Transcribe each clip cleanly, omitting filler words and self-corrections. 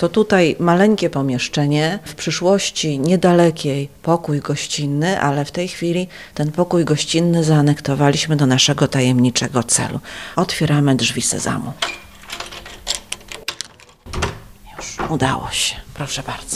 To tutaj maleńkie pomieszczenie, w przyszłości niedalekiej pokój gościnny, ale w tej chwili ten pokój gościnny zaanektowaliśmy do naszego tajemniczego celu. Otwieramy drzwi sezamu. Już udało się, proszę bardzo.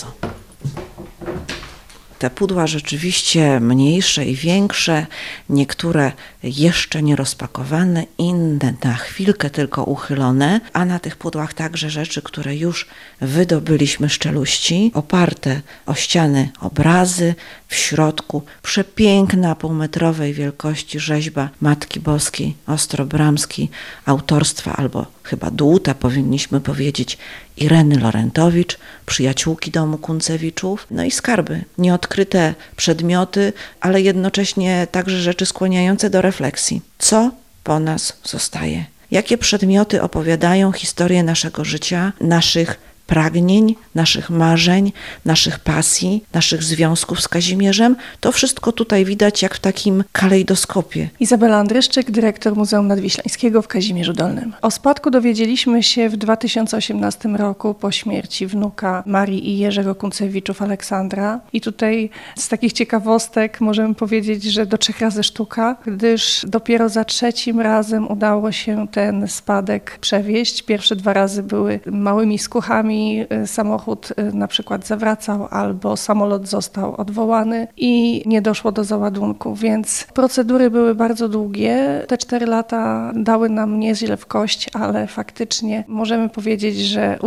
Te pudła rzeczywiście mniejsze i większe, niektóre jeszcze nie rozpakowane, inne na chwilkę tylko uchylone, a na tych pudłach także rzeczy, które już wydobyliśmy z czeluści, oparte o ściany obrazy, w środku przepiękna półmetrowej wielkości rzeźba Matki Boskiej Ostrobramskiej autorstwa, albo chyba dłuta powinniśmy powiedzieć, Ireny Lorentowicz, przyjaciółki domu Kuncewiczów, no i skarby, nieodkryte przedmioty, ale jednocześnie także rzeczy skłaniające do refleksji. Co po nas zostaje? Jakie przedmioty opowiadają historię naszego życia, naszych pragnień, naszych marzeń, naszych pasji, naszych związków z Kazimierzem? To wszystko tutaj widać jak w takim kalejdoskopie. Izabela Andryszczyk, dyrektor Muzeum Nadwiślańskiego w Kazimierzu Dolnym. O spadku dowiedzieliśmy się w 2018 roku po śmierci wnuka Marii i Jerzego Kuncewiczów Aleksandra. I tutaj z takich ciekawostek możemy powiedzieć, że do 3 razy sztuka, gdyż dopiero za 3. razem udało się ten spadek przewieźć. Pierwsze 2 razy były małymi skuchami, samochód na przykład zawracał albo samolot został odwołany i nie doszło do załadunku, więc procedury były bardzo długie. Te 4 lata dały nam nieźle w kość, ale faktycznie możemy powiedzieć, że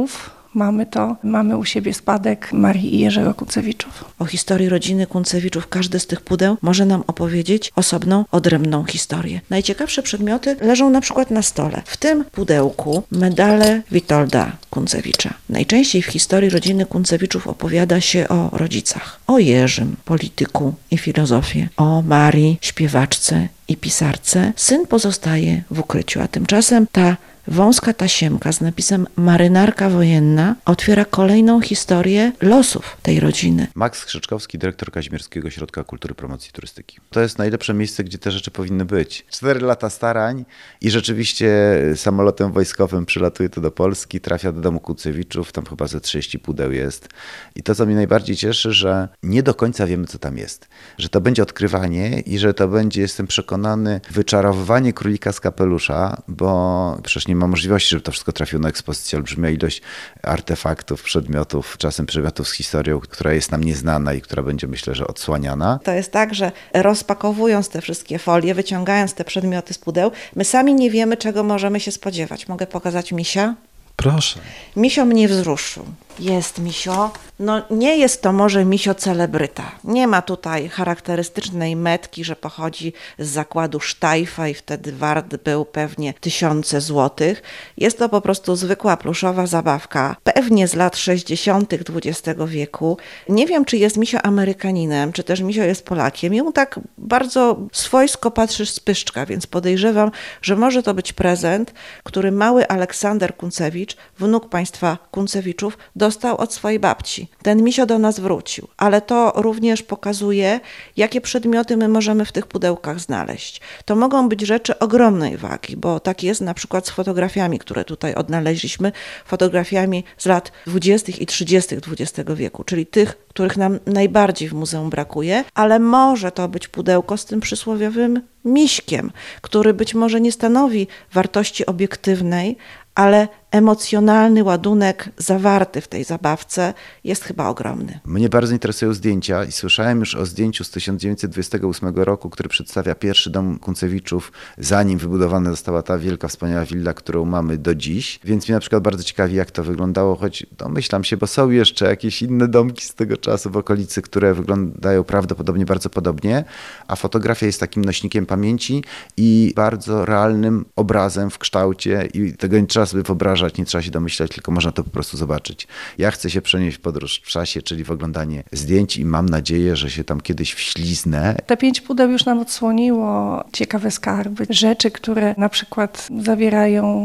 mamy u siebie spadek Marii i Jerzego Kuncewiczów. O historii rodziny Kuncewiczów każdy z tych pudeł może nam opowiedzieć osobną, odrębną historię. Najciekawsze przedmioty leżą na przykład na stole. W tym pudełku medale Witolda Kuncewicza. Najczęściej w historii rodziny Kuncewiczów opowiada się o rodzicach. O Jerzym, polityku i filozofie. O Marii, śpiewaczce i pisarce. Syn pozostaje w ukryciu, a tymczasem ta wąska tasiemka z napisem Marynarka Wojenna otwiera kolejną historię losów tej rodziny. Max Krzyczkowski, dyrektor Kazimierskiego Ośrodka Kultury, Promocji i Turystyki. To jest najlepsze miejsce, gdzie te rzeczy powinny być. 4 lata starań i rzeczywiście samolotem wojskowym przylatuje to do Polski, trafia do domu Kuncewiczów, tam chyba ze 30 pudeł jest. I to, co mnie najbardziej cieszy, że nie do końca wiemy, co tam jest. Że to będzie odkrywanie i że to będzie, jestem przekonany, wyczarowywanie królika z kapelusza, bo przecież nie ma możliwości, żeby to wszystko trafiło na ekspozycję. Olbrzymia ilość artefaktów, przedmiotów, czasem przedmiotów z historią, która jest nam nieznana i która będzie, myślę, że odsłaniana. To jest tak, że rozpakowując te wszystkie folie, wyciągając te przedmioty z pudeł, my sami nie wiemy, czego możemy się spodziewać. Mogę pokazać misia? Proszę. Misio mnie wzruszył. Jest misio. No nie jest to może misio celebryta. Nie ma tutaj charakterystycznej metki, że pochodzi z zakładu Sztajfa i wtedy wart był pewnie 1000 złotych. Jest to po prostu zwykła pluszowa zabawka, pewnie z lat 60. XX wieku. Nie wiem, czy jest misio Amerykaninem, czy też misio jest Polakiem. Jemu tak bardzo swojsko patrzy z pyszczka, więc podejrzewam, że może to być prezent, który mały Aleksander Kuncewicz, wnuk państwa Kuncewiczów, dostał od swojej babci. Ten misio do nas wrócił, ale to również pokazuje, jakie przedmioty my możemy w tych pudełkach znaleźć. To mogą być rzeczy ogromnej wagi, bo tak jest na przykład z fotografiami, które tutaj odnaleźliśmy, fotografiami z lat 20. i 30. XX wieku, czyli tych, których nam najbardziej w muzeum brakuje, ale może to być pudełko z tym przysłowiowym miśkiem, który być może nie stanowi wartości obiektywnej, ale emocjonalny ładunek zawarty w tej zabawce jest chyba ogromny. Mnie bardzo interesują zdjęcia i słyszałem już o zdjęciu z 1928 roku, który przedstawia pierwszy dom Kuncewiczów, zanim wybudowana została ta wielka, wspaniała willa, którą mamy do dziś. Więc mnie na przykład bardzo ciekawi, jak to wyglądało, choć domyślam się, bo są jeszcze jakieś inne domki z tego czasu w okolicy, które wyglądają prawdopodobnie bardzo podobnie, a fotografia jest takim nośnikiem pamięci i bardzo realnym obrazem w kształcie i tego nie trzeba sobie wyobrażać, nie trzeba się domyślać, tylko można to po prostu zobaczyć. Ja chcę się przenieść w podróż w czasie, czyli w oglądanie zdjęć i mam nadzieję, że się tam kiedyś wśliznę. Te 5 pudeł już nam odsłoniło ciekawe skarby, rzeczy, które na przykład zawierają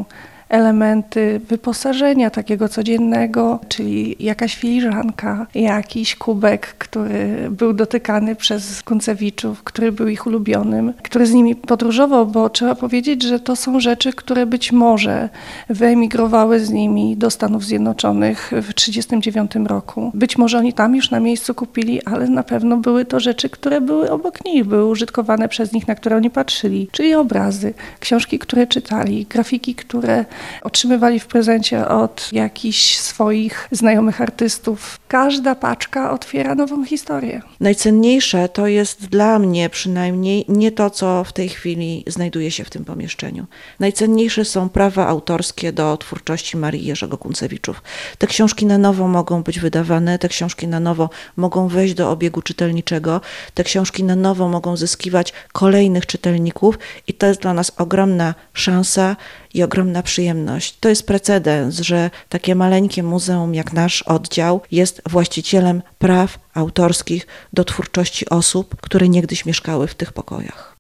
elementy wyposażenia takiego codziennego, czyli jakaś filiżanka, jakiś kubek, który był dotykany przez Kuncewiczów, który był ich ulubionym, który z nimi podróżował, bo trzeba powiedzieć, że to są rzeczy, które być może wyemigrowały z nimi do Stanów Zjednoczonych w 1939 roku. Być może oni tam już na miejscu kupili, ale na pewno były to rzeczy, które były obok nich, były użytkowane przez nich, na które oni patrzyli, czyli obrazy, książki, które czytali, grafiki, które otrzymywali w prezencie od jakichś swoich znajomych artystów. Każda paczka otwiera nową historię. Najcenniejsze to jest dla mnie przynajmniej nie to, co w tej chwili znajduje się w tym pomieszczeniu. Najcenniejsze są prawa autorskie do twórczości Marii i Jerzego Kuncewiczów. Te książki na nowo mogą być wydawane, te książki na nowo mogą wejść do obiegu czytelniczego, te książki na nowo mogą zyskiwać kolejnych czytelników i to jest dla nas ogromna szansa i ogromna przyjemność. To jest precedens, że takie maleńkie muzeum jak nasz oddział jest właścicielem praw autorskich do twórczości osób, które niegdyś mieszkały w tych pokojach.